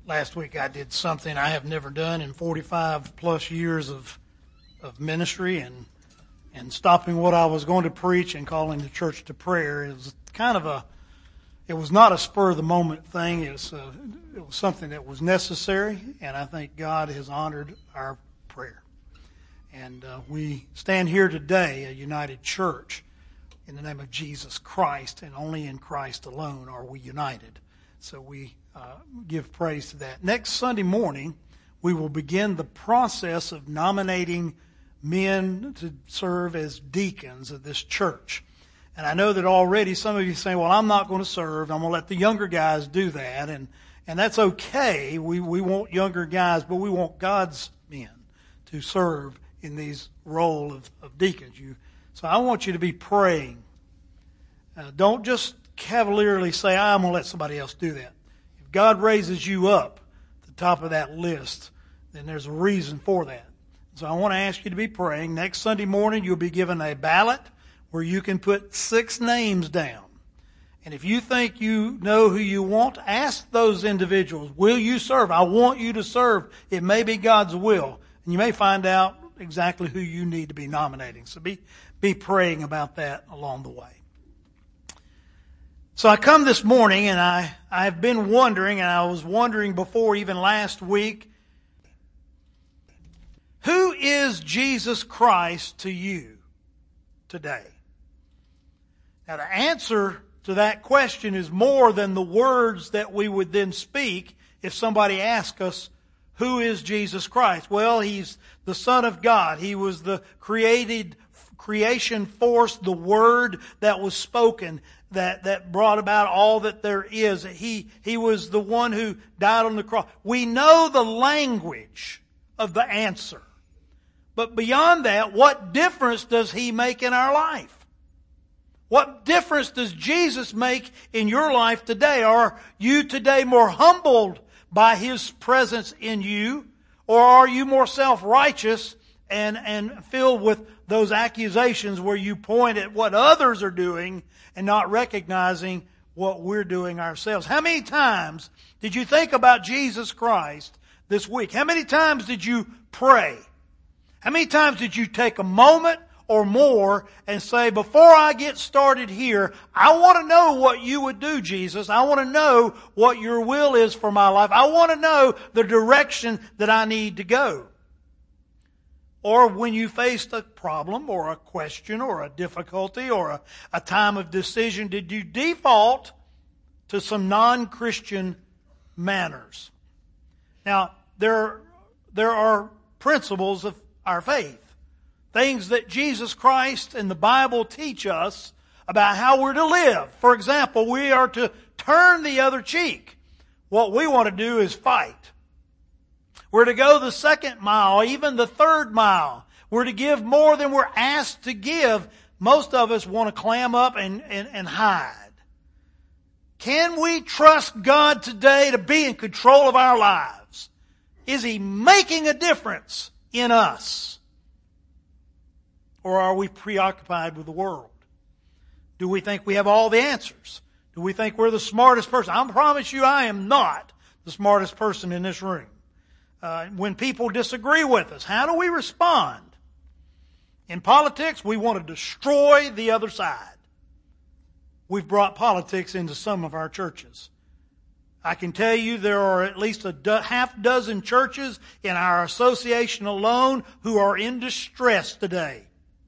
Last week I did something I have never done in 45 plus years of ministry, and stopping what I was going to preach and calling the church to prayer. It was it was not a spur of the moment thing. It was something that was necessary, and I think God has honored our prayer. And we stand here today, a united church, in the name of Jesus Christ, and only in Christ alone are we united. So we give praise to that. Next Sunday morning, we will begin the process of nominating men to serve as deacons of this church. And I know that already some of you say, well, I'm not going to serve. I'm going to let the younger guys do that. And that's okay. We want younger guys, but we want God's men to serve in these role of deacons. So I want you to be praying. Don't just cavalierly say, I'm going to let somebody else do that. If God raises you up at the top of that list, then there's a reason for that. So I want to ask you to be praying. Next Sunday morning, you'll be given a ballot where you can put 6 names down. And if you think you know who you want, ask those individuals, will you serve? I want you to serve. It may be God's will. And you may find out exactly who you need to be nominating. So be praying about that along the way. So I come this morning, and I've been wondering, and I was wondering before even last week, who is Jesus Christ to you today? Now, the answer to that question is more than the words that we would then speak if somebody asked us, who is Jesus Christ? Well, He's the Son of God. He was the creation force, the Word that was spoken, that brought about all that there is. He was the one who died on the cross. We know the language of the answer. But beyond that, what difference does He make in our life? What difference does Jesus make in your life today? Are you today more humbled by His presence in you? Or are you more self-righteous and filled with those accusations where you point at what others are doing and not recognizing what we're doing ourselves? How many times did you think about Jesus Christ this week? How many times did you pray? How many times did you take a moment or more and say, before I get started here, I want to know what you would do, Jesus. I want to know what your will is for my life. I want to know the direction that I need to go. Or when you faced a problem or a question or a difficulty or a time of decision, did you default to some non-Christian manners? Now, there are principles of our faith. Things that Jesus Christ and the Bible teach us about how we're to live. For example, we are to turn the other cheek. What we want to do is fight. We're to go the 2nd mile, even the 3rd mile. We're to give more than we're asked to give. Most of us want to clam up and hide. Can we trust God today to be in control of our lives? Is He making a difference in us? Or are we preoccupied with the world? Do we think we have all the answers? Do we think we're the smartest person? I promise you I am not the smartest person in this room. When people disagree with us, how do we respond? In politics, we want to destroy the other side. We've brought politics into some of our churches. I can tell you there are at least a half dozen churches in our association alone who are in distress today.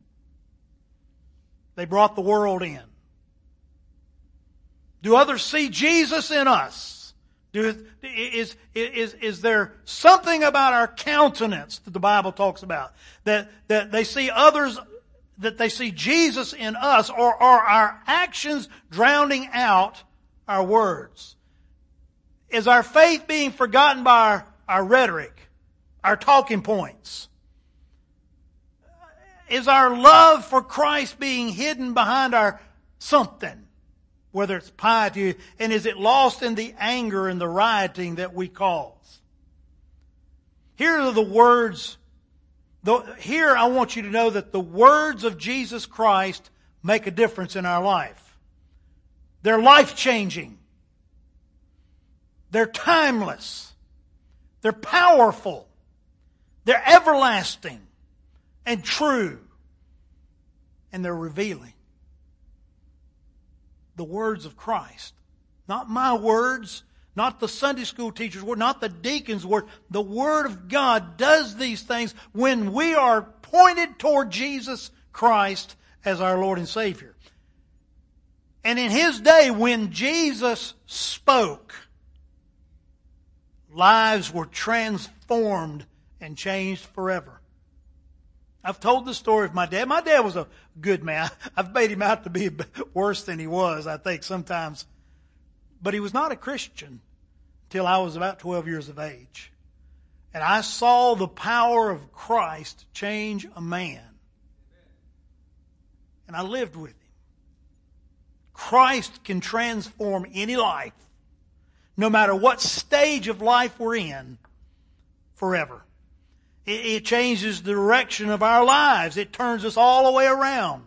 They brought the world in. Do others see Jesus in us? Is there something about our countenance that the Bible talks about? That they see others, that they see Jesus in us, or are our actions drowning out our words? Is our faith being forgotten by our rhetoric, our talking points? Is our love for Christ being hidden behind our something? Whether it's piety, and is it lost in the anger and the rioting that we cause? Here are the words. Here I want you to know that the words of Jesus Christ make a difference in our life. They're life-changing. They're timeless. They're powerful. They're everlasting and true. And they're revealing the words of Christ. Not my words, not the Sunday school teacher's word, not the deacon's word. The Word of God does these things when we are pointed toward Jesus Christ as our Lord and Savior. And in His day, when Jesus spoke, lives were transformed and changed forever. I've told the story of my dad. My dad was a good man. I've made him out to be worse than he was, I think, sometimes. But he was not a Christian till I was about 12 years of age. And I saw the power of Christ change a man. And I lived with him. Christ can transform any life, no matter what stage of life we're in, forever. It changes the direction of our lives. It turns us all the way around.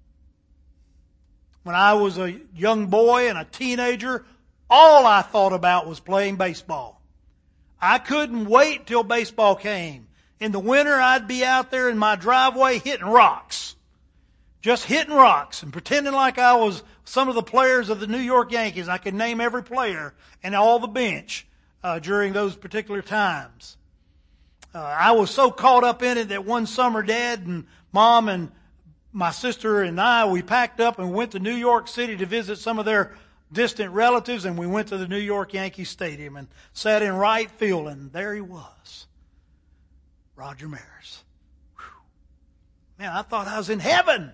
When I was a young boy and a teenager, all I thought about was playing baseball. I couldn't wait till baseball came. In the winter, I'd be out there in my driveway hitting rocks. Just hitting rocks and pretending like I was some of the players of the New York Yankees. I could name every player and all the bench during those particular times. I was so caught up in it that one summer, Dad and Mom and my sister and I, we packed up and went to New York City to visit some of their distant relatives, and we went to the New York Yankee Stadium and sat in right field, and there he was, Roger Maris. Whew. Man, I thought I was in heaven.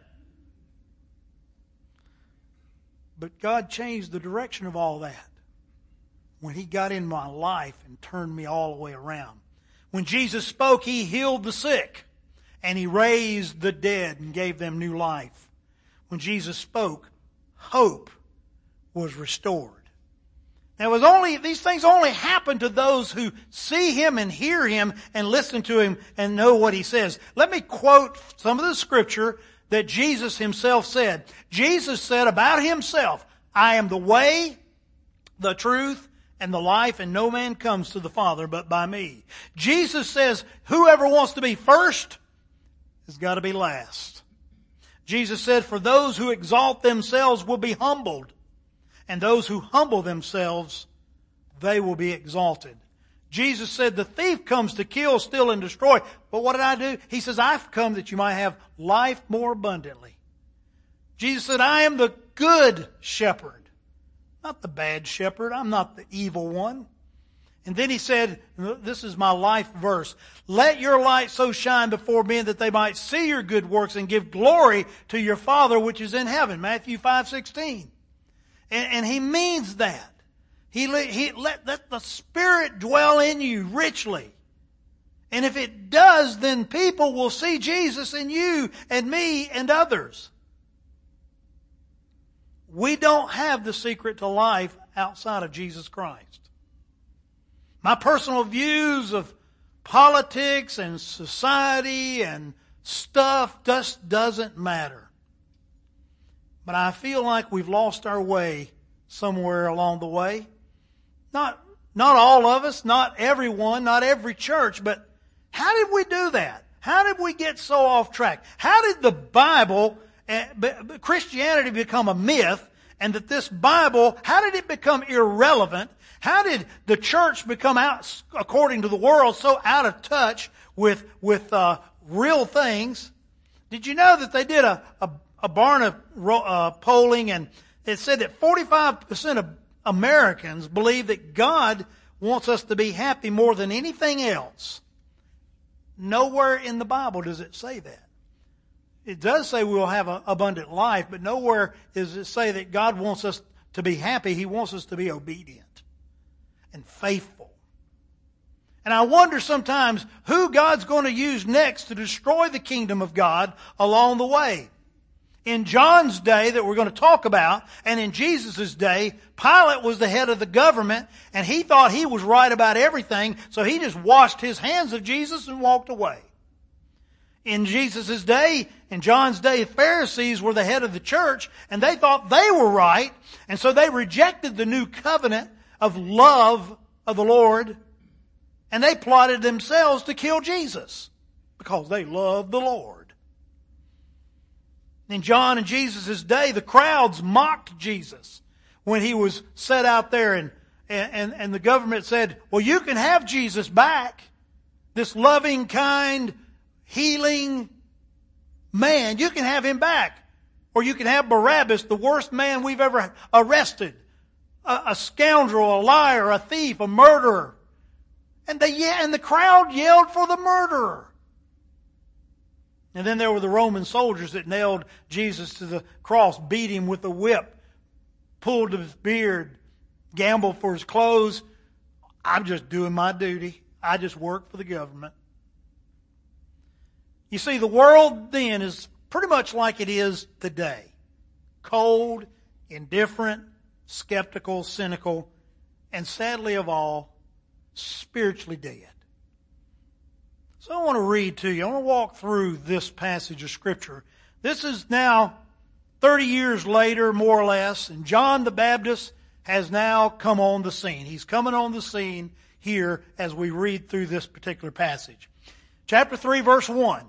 But God changed the direction of all that when He got in my life and turned me all the way around. When Jesus spoke, He healed the sick, and He raised the dead and gave them new life. When Jesus spoke, hope was restored. Now, these things only happen to those who see Him and hear Him and listen to Him and know what He says. Let me quote some of the scripture that Jesus Himself said. Jesus said about Himself, I am the way, the truth, and the life, and no man comes to the Father but by me. Jesus says, whoever wants to be first has got to be last. Jesus said, for those who exalt themselves will be humbled, and those who humble themselves, they will be exalted. Jesus said, the thief comes to kill, steal, and destroy. But what did I do? He says, I've come that you might have life more abundantly. Jesus said, I am the good shepherd. Not the bad shepherd. I'm not the evil one. And then He said, this is my life verse, let your light so shine before men that they might see your good works and give glory to your Father which is in heaven. Matthew 5:16. And He means that. Let the Spirit dwell in you richly. And if it does, then people will see Jesus in you and me and others. We don't have the secret to life outside of Jesus Christ. My personal views of politics and society and stuff just doesn't matter. But I feel like we've lost our way somewhere along the way. Not all of us, not everyone, not every church, but how did we do that? How did we get so off track? How did the Bible, Christianity become a myth, and that this Bible, how did it become irrelevant? How did the church become out, according to the world, so out of touch with real things? Did you know that they did a Barna polling, and it said that 45% of Americans believe that God wants us to be happy more than anything else? Nowhere in the Bible does it say that. It does say we will have an abundant life, but nowhere does it say that God wants us to be happy. He wants us to be obedient and faithful. And I wonder sometimes who God's going to use next to destroy the kingdom of God along the way. In John's day that we're going to talk about, and in Jesus' day, Pilate was the head of the government, and he thought he was right about everything, so he just washed his hands of Jesus and walked away. In Jesus' day, in John's day, Pharisees were the head of the church, and they thought they were right, and so they rejected the new covenant of love of the Lord, And they plotted themselves to kill Jesus because they loved the Lord. In John and Jesus' day, the crowds mocked Jesus when he was set out there, and the government said, well, you can have Jesus back. This loving, kind, healing man, you can have him back. Or you can have Barabbas, the worst man we've ever arrested. A scoundrel, a liar, a thief, a murderer. And the crowd yelled for the murderer. And then there were the Roman soldiers that nailed Jesus to the cross, beat him with a whip, pulled his beard, gambled for his clothes. I'm just doing my duty. I just work for the government. You see, the world then is pretty much like it is today. Cold, indifferent, skeptical, cynical, and sadly of all, spiritually dead. So I want to read to you. I want to walk through this passage of Scripture. This is now 30 years later, more or less, and John the Baptist has now come on the scene. He's coming on the scene here as we read through this particular passage. Chapter 3, verse 1.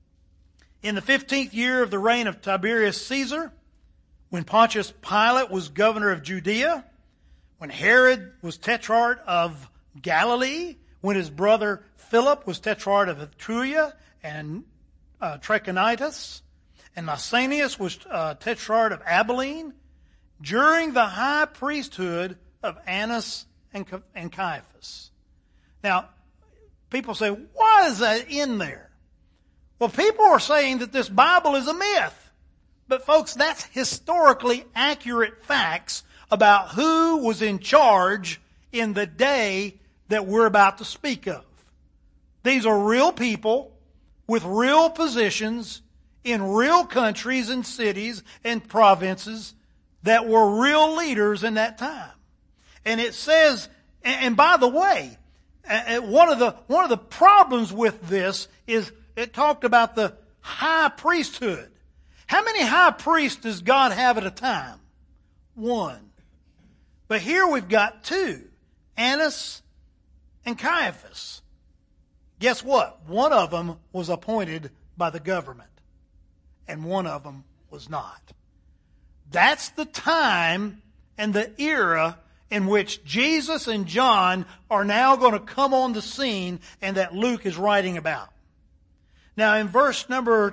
In the 15th year of the reign of Tiberius Caesar, when Pontius Pilate was governor of Judea, when Herod was tetrarch of Galilee, when his brother Philip was tetrarch of Iturea and Trachonitis, and Lysanias was tetrarch of Abilene, during the high priesthood of Annas and Caiaphas. Now, people say, why is that in there? Well, people are saying that this Bible is a myth. But folks, that's historically accurate facts about who was in charge in the day that we're about to speak of. These are real people with real positions in real countries and cities and provinces that were real leaders in that time. And it says, and by the way, one of the problems with this is it talked about the high priesthood. How many high priests does God have at a time? One. But here we've got two, Annas and Caiaphas. Guess what? One of them was appointed by the government, and one of them was not. That's the time and the era in which Jesus and John are now going to come on the scene and that Luke is writing about. Now in verse number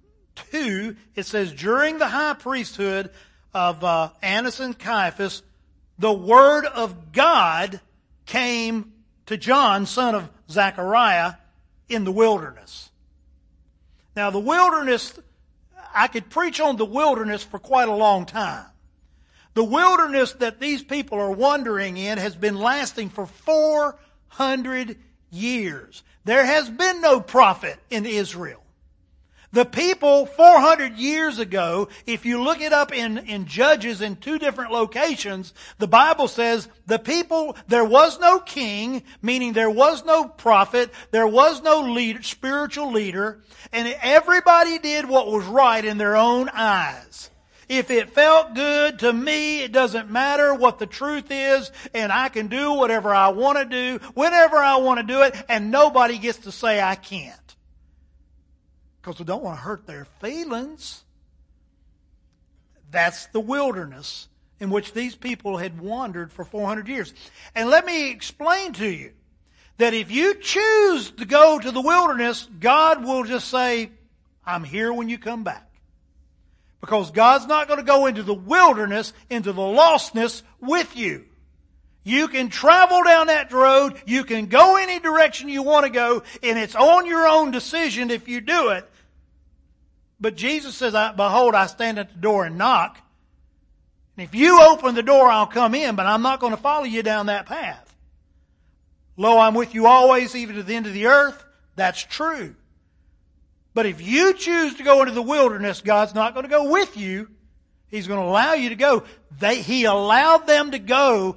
2, it says, during the high priesthood of Annas and Caiaphas, the word of God came to John, son of Zechariah, in the wilderness. Now the wilderness, I could preach on the wilderness for quite a long time. The wilderness that these people are wandering in has been lasting for 400 years. There has been no prophet in Israel. The people 400 years ago, if you look it up in Judges in 2 different locations, the Bible says the people, there was no king, meaning there was no prophet, there was no leader, spiritual leader, and everybody did what was right in their own eyes. If it felt good to me, it doesn't matter what the truth is, and I can do whatever I want to do, whenever I want to do it, and nobody gets to say I can't. Because we don't want to hurt their feelings. That's the wilderness in which these people had wandered for 400 years. And let me explain to you that if you choose to go to the wilderness, God will just say, I'm here when you come back. Because God's not going to go into the wilderness, into the lostness with you. You can travel down that road, you can go any direction you want to go, and it's on your own decision if you do it. But Jesus says, behold, I stand at the door and knock. And if you open the door, I'll come in, but I'm not going to follow you down that path. Lo, I'm with you always, even to the end of the earth. That's true. But if you choose to go into the wilderness, God's not going to go with you. He's going to allow you to go. He allowed them to go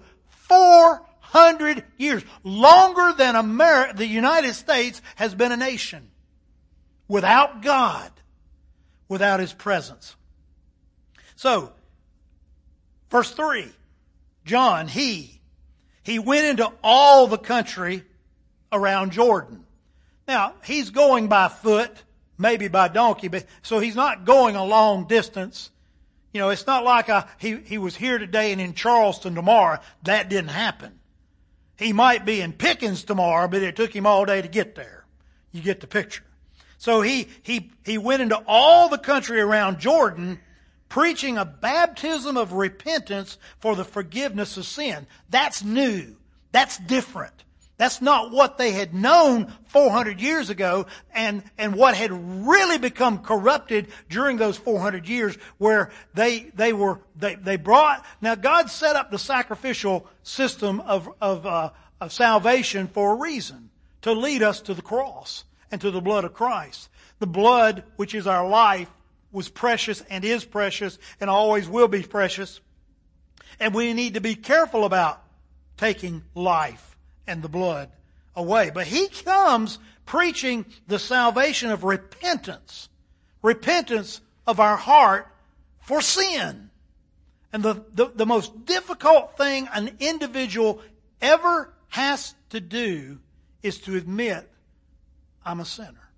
400 years. Longer than the United States has been a nation. Without God. Without His presence. So, verse 3. John, he went into all the country around Jordan. Now, he's going by foot, maybe by donkey, but so he's not going a long distance. You know, it's not like he was here today and in Charleston tomorrow. That didn't happen. He might be in Pickens tomorrow, but it took him all day to get there. You get the picture. So he went into all the country around Jordan, preaching a baptism of repentance for the forgiveness of sin. That's new. That's different. That's not what they had known 400 years ago and what had really become corrupted during those 400 years where they brought, now God set up the sacrificial system of salvation for a reason, to lead us to the cross and to the blood of Christ. The blood, which is our life, was precious and is precious and always will be precious. And we need to be careful about taking life and the blood away. But he comes preaching the salvation of repentance. Repentance of our heart for sin. And the most difficult thing an individual ever has to do is to admit, I'm a sinner.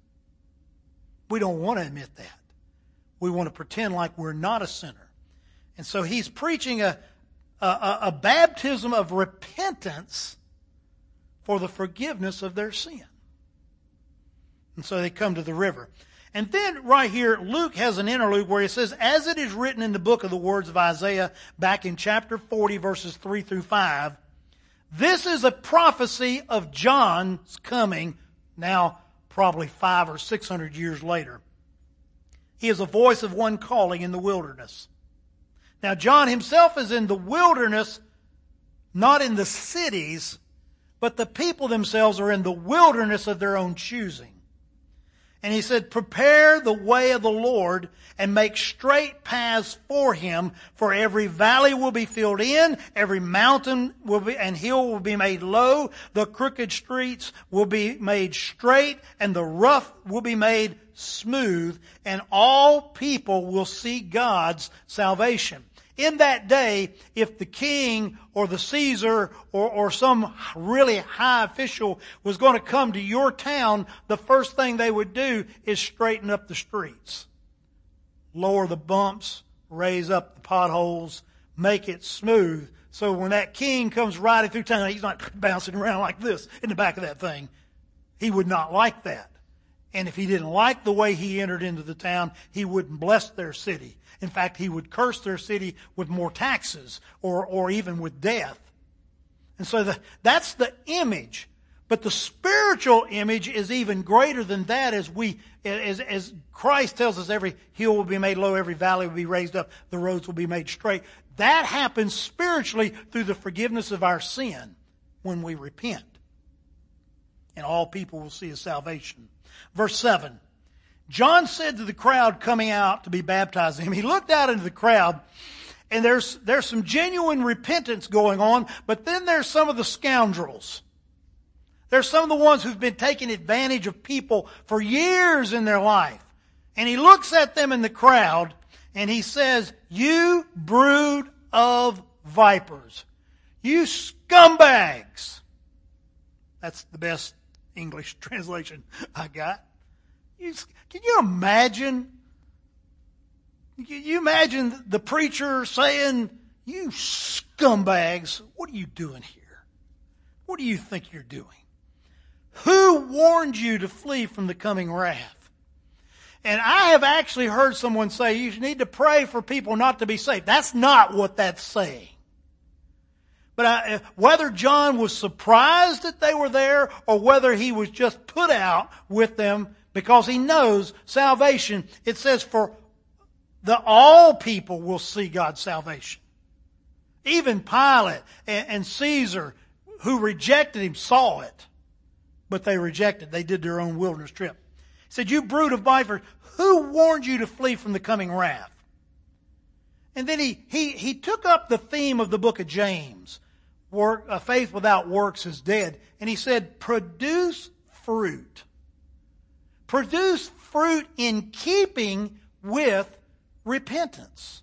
We don't want to admit that. We want to pretend like we're not a sinner. And so he's preaching a baptism of repentance for the forgiveness of their sin. And so they come to the river. And then right here, Luke has an interlude where he says, as it is written in the book of the words of Isaiah back in chapter 40 verses 3 through 5, this is a prophecy of John's coming, now probably 500 or 600 years later. He is a voice of one calling in the wilderness. Now John himself is in the wilderness, not in the cities, but the people themselves are in the wilderness of their own choosing. And he said, prepare the way of the Lord and make straight paths for him, for every valley will be filled in, every mountain will be, and hill will be made low, the crooked streets will be made straight, and the rough will be made smooth, and all people will see God's salvation. In that day, if the king or the Caesar or some really high official was going to come to your town, the first thing they would do is straighten up the streets. Lower the bumps, raise up the potholes, make it smooth. So when that king comes riding through town, he's not bouncing around like this in the back of that thing. He would not like that. And if he didn't like the way he entered into the town, he wouldn't bless their city. In fact, he would curse their city with more taxes or even with death. And so that's the image. But the spiritual image is even greater than that as Christ tells us every hill will be made low, every valley will be raised up, the roads will be made straight. That happens spiritually through the forgiveness of our sin when we repent. And all people will see his salvation. Verse 7. John said to the crowd coming out to be baptized in him, he looked out into the crowd, and there's some genuine repentance going on, but then there's some of the scoundrels. There's some of the ones who've been taking advantage of people for years in their life. And he looks at them in the crowd, and he says, you brood of vipers. You scumbags. That's the best English translation I got. Can you imagine? Can you imagine the preacher saying, you scumbags, what are you doing here? What do you think you're doing? Who warned you to flee from the coming wrath? And I have actually heard someone say you need to pray for people not to be saved. That's not what that's saying. But whether John was surprised that they were there or whether he was just put out with them because he knows salvation, it says for all people will see God's salvation. Even Pilate and Caesar, who rejected him, saw it. But they rejected. They did their own wilderness trip. He said, you brood of vipers, who warned you to flee from the coming wrath? And then he took up the theme of the book of James. Faith without works is dead. And he said, produce fruit. Produce fruit in keeping with repentance.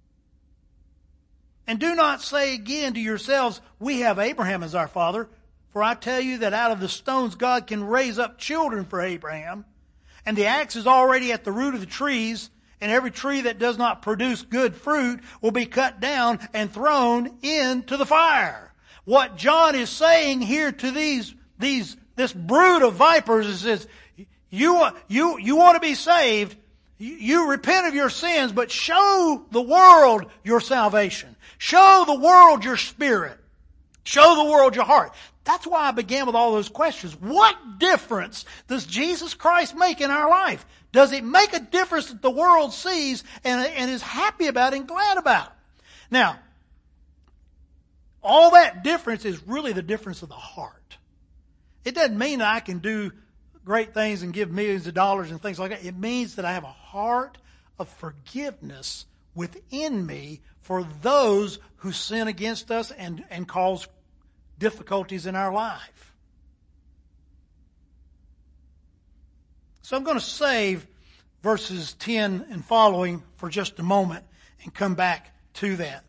And do not say again to yourselves, we have Abraham as our father. For I tell you that out of the stones God can raise up children for Abraham. And the axe is already at the root of the trees, and every tree that does not produce good fruit will be cut down and thrown into the fire. What John is saying here to this brood of vipers is this: you want to be saved, you repent of your sins, but show the world your salvation. Show the world your spirit. Show the world your heart. That's why I began with all those questions. What difference does Jesus Christ make in our life? Does it make a difference that the world sees and is happy about and glad about? Now, all that difference is really the difference of the heart. It doesn't mean that I can do great things and give millions of dollars and things like that. It means that I have a heart of forgiveness within me for those who sin against us and cause difficulties in our life. So I'm going to save verses 10 and following for just a moment and come back to that.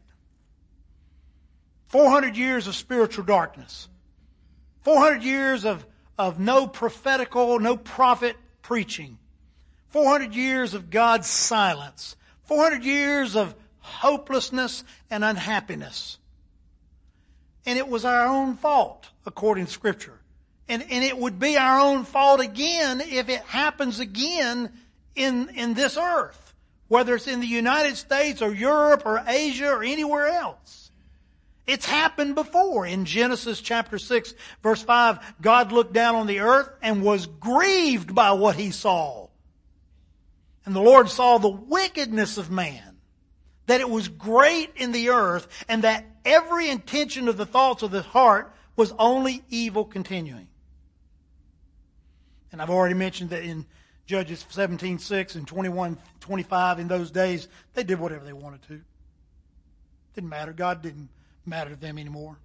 400 years of spiritual darkness. 400 years of no prophetical, no prophet preaching. 400 years of God's silence. 400 years of hopelessness and unhappiness. And it was our own fault, according to Scripture. And it would be our own fault again if it happens again in this earth. Whether it's in the United States or Europe or Asia or anywhere else. It's happened before. In Genesis chapter 6, verse 5, God looked down on the earth and was grieved by what He saw. And the Lord saw the wickedness of man, that it was great in the earth, and that every intention of the thoughts of the heart was only evil continuing. And I've already mentioned that in Judges 17:6 and 21:25, in those days, they did whatever they wanted to. Didn't matter. God didn't matter to them anymore.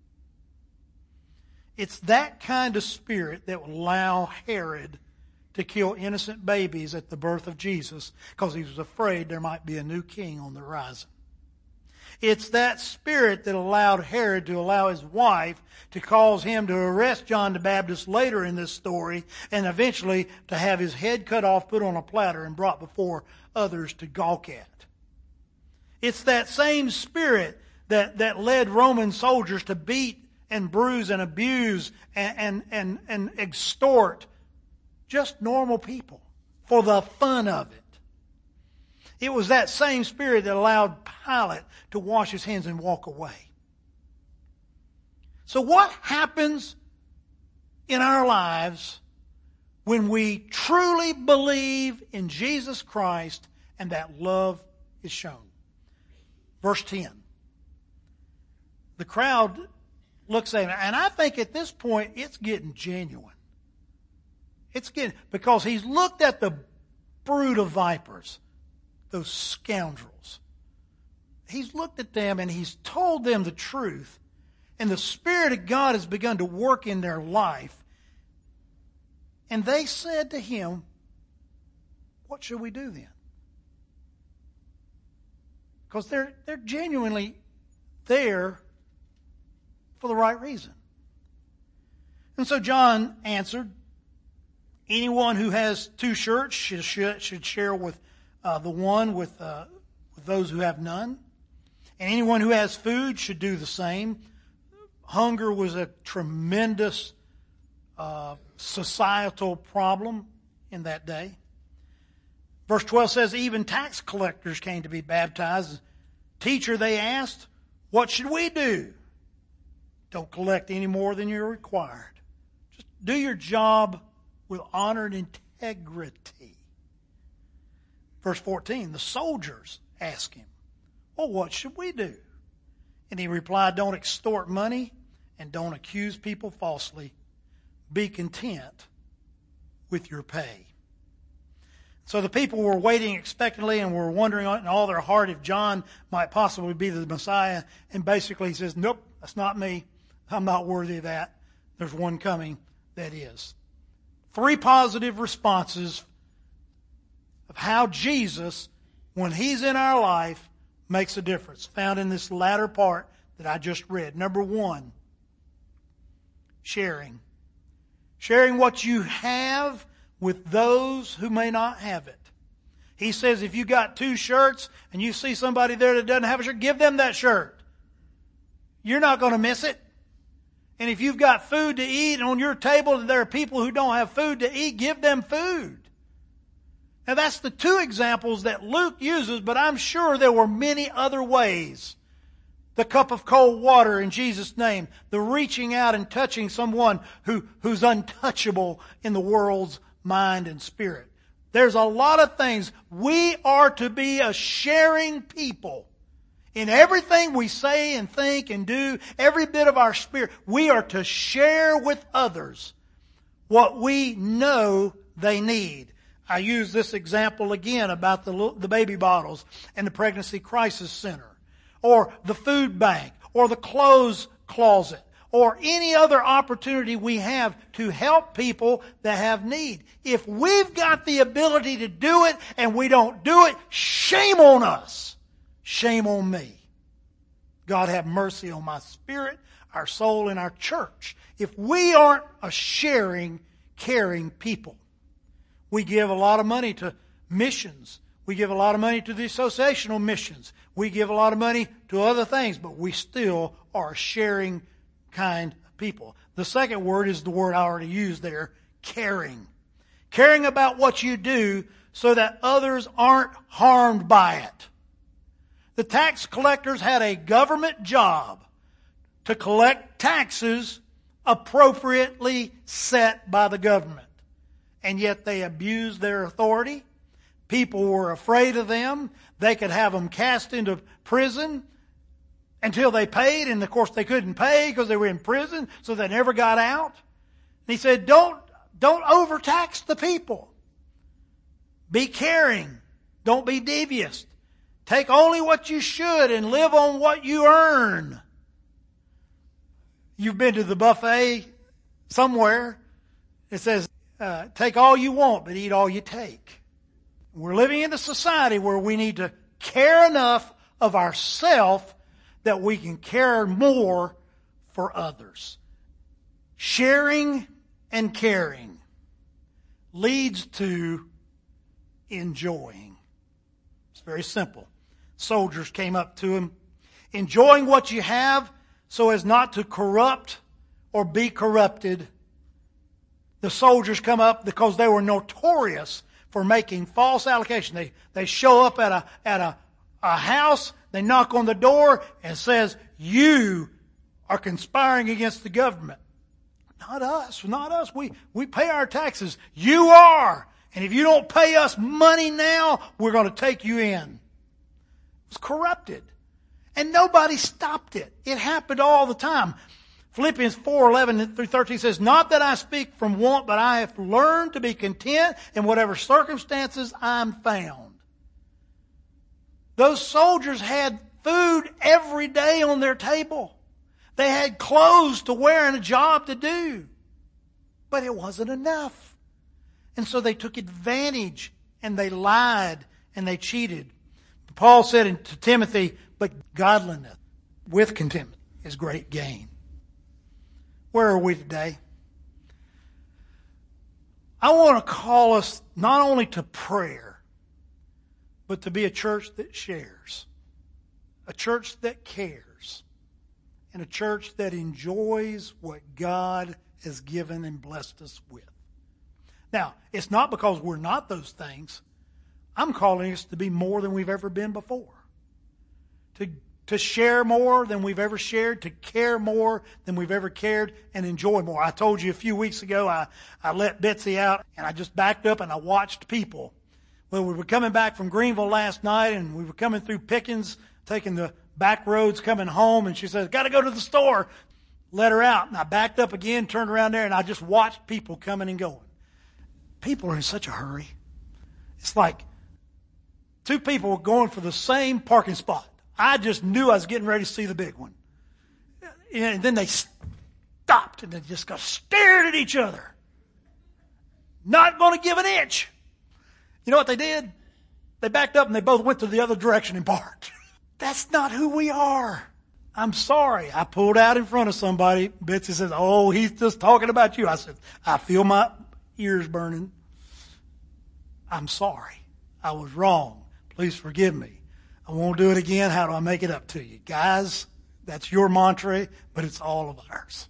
It's that kind of spirit that would allow Herod to kill innocent babies at the birth of Jesus because he was afraid there might be a new king on the horizon. It's that spirit that allowed Herod to allow his wife to cause him to arrest John the Baptist later in this story and eventually to have his head cut off, put on a platter, and brought before others to gawk at. It's that same spirit that led Roman soldiers to beat and bruise and abuse and extort just normal people for the fun of it. It was that same spirit that allowed Pilate to wash his hands and walk away. So what happens in our lives when we truly believe in Jesus Christ and that love is shown? Verse 10. The crowd looks at him, and I think at this point it's getting genuine. Because he's looked at the brood of vipers, those scoundrels. He's looked at them and he's told them the truth. And the Spirit of God has begun to work in their life. And they said to him, what should we do then? Because they're genuinely there for the right reason. And so John answered, anyone who has two shirts should share with the one with those who have none. And anyone who has food should do the same. Hunger was a tremendous societal problem in that day. Verse 12 says, even tax collectors came to be baptized. Teacher, they asked, what should we do? Don't collect any more than you're required. Just do your job with honor and integrity. Verse 14, the soldiers asked him, well, what should we do? And he replied, don't extort money and don't accuse people falsely. Be content with your pay. So the people were waiting expectantly and were wondering in all their heart if John might possibly be the Messiah. And basically he says, nope, that's not me. I'm not worthy of that. There's one coming that is. 3 positive responses of how Jesus, when He's in our life, makes a difference, found in this latter part that I just read. Number 1, Sharing. Sharing what you have with those who may not have it. He says if you got 2 shirts and you see somebody there that doesn't have a shirt, give them that shirt. You're not going to miss it. And if you've got food to eat and on your table there are people who don't have food to eat, give them food. Now that's the 2 examples that Luke uses, but I'm sure there were many other ways. The cup of cold water in Jesus' name. The reaching out and touching someone who's untouchable in the world's mind and spirit. There's a lot of things. We are to be a sharing people. In everything we say and think and do, every bit of our spirit, we are to share with others what we know they need. I use this example again about the baby bottles and the pregnancy crisis center, or the food bank, or the clothes closet, or any other opportunity we have to help people that have need. If we've got the ability to do it and we don't do it, shame on us. Shame on me. God have mercy on my spirit, our soul, and our church. If we aren't a sharing, caring people. We give a lot of money to missions. We give a lot of money to the associational missions. We give a lot of money to other things, but we still are a sharing kind of people. The second word is the word I already used there, caring. Caring about what you do so that others aren't harmed by it. The tax collectors had a government job to collect taxes appropriately set by the government. And yet they abused their authority. People were afraid of them. They could have them cast into prison until they paid. And of course they couldn't pay because they were in prison, so they never got out. And he said, don't overtax the people. Be caring. Don't be devious. Take only what you should and live on what you earn. You've been to the buffet somewhere. It says, take all you want, but eat all you take. We're living in a society where we need to care enough of ourselves that we can care more for others. Sharing and caring leads to enjoying. It's very simple. Soldiers came up to him, enjoying what you have so as not to corrupt or be corrupted. The soldiers come up because they were notorious for making false allegations. They show up at a house, they knock on the door and says, you are conspiring against the government. Not us, not us. We pay our taxes. You are. And if you don't pay us money now, we're going to take you in. It was corrupted. And nobody stopped it. It happened all the time. Philippians 4:11-13 says, not that I speak from want, but I have learned to be content in whatever circumstances I'm found. Those soldiers had food every day on their table. They had clothes to wear and a job to do. But it wasn't enough. And so they took advantage and they lied and they cheated. Paul said to Timothy, but godliness with contentment is great gain. Where are we today? I want to call us not only to prayer, but to be a church that shares, a church that cares, and a church that enjoys what God has given and blessed us with. Now, it's not because we're not those things. I'm calling us to be more than we've ever been before. To share more than we've ever shared, to care more than we've ever cared, and enjoy more. I told you a few weeks ago, I let Betsy out, and I just backed up and I watched people. Well, we were coming back from Greenville last night, and we were coming through Pickens, taking the back roads coming home, and she said, got to go to the store. Let her out, and I backed up again, turned around there, and I just watched people coming and going. People are in such a hurry. It's like two people were going for the same parking spot. I just knew I was getting ready to see the big one. And then they stopped and they just got stared at each other. Not going to give an inch. You know what they did? They backed up and they both went to the other direction and parked. That's not who we are. I'm sorry. I pulled out in front of somebody. Betsy says, oh, he's just talking about you. I said, I feel my ears burning. I'm sorry. I was wrong. Please forgive me. I won't do it again. How do I make it up to you? Guys, that's your mantra, but it's all of ours.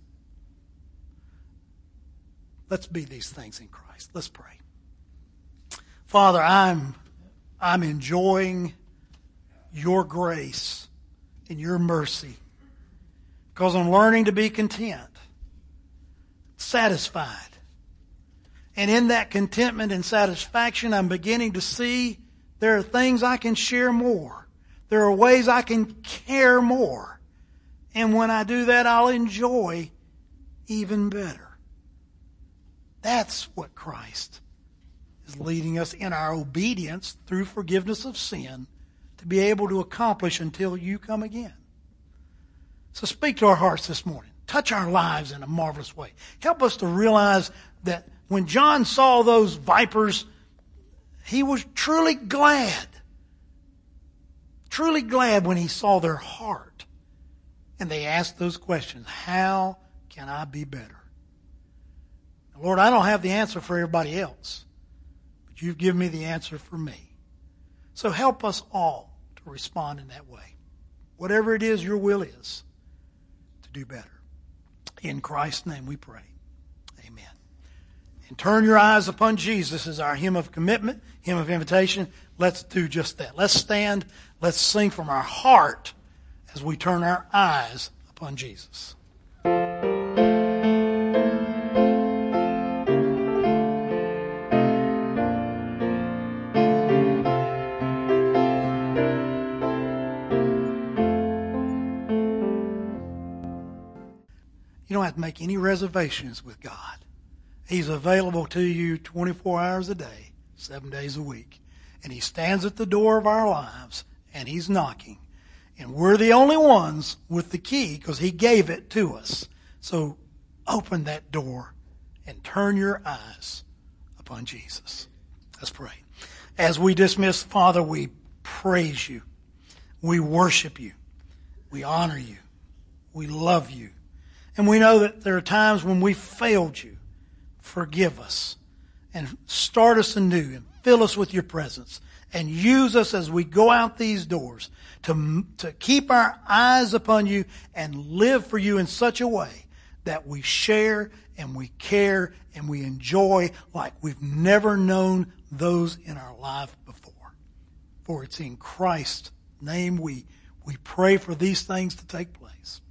Let's be these things in Christ. Let's pray. Father, I'm enjoying your grace and your mercy because I'm learning to be content, satisfied. And in that contentment and satisfaction, I'm beginning to see there are things I can share more. There are ways I can care more. And when I do that, I'll enjoy even better. That's what Christ is leading us in our obedience through forgiveness of sin to be able to accomplish until you come again. So speak to our hearts this morning. Touch our lives in a marvelous way. Help us to realize that when John saw those vipers, he was truly glad. Truly glad when he saw their heart. And they asked those questions. How can I be better? Lord, I don't have the answer for everybody else, but you've given me the answer for me. So help us all to respond in that way. Whatever it is your will is, to do better. In Christ's name we pray. Amen. And turn your eyes upon Jesus as our hymn of commitment, hymn of invitation. Let's do just that. Let's stand. Let's sing from our heart as we turn our eyes upon Jesus. You don't have to make any reservations with God. He's available to you 24 hours a day, 7 days a week. And he stands at the door of our lives, and he's knocking. And we're the only ones with the key because he gave it to us. So open that door and turn your eyes upon Jesus. Let's pray. As we dismiss, Father, we praise you. We worship you. We honor you. We love you. And we know that there are times when we failed you. Forgive us and start us anew and fill us with your presence and use us as we go out these doors to keep our eyes upon you and live for you in such a way that we share and we care and we enjoy like we've never known those in our life before. For it's in Christ's name we pray for these things to take place.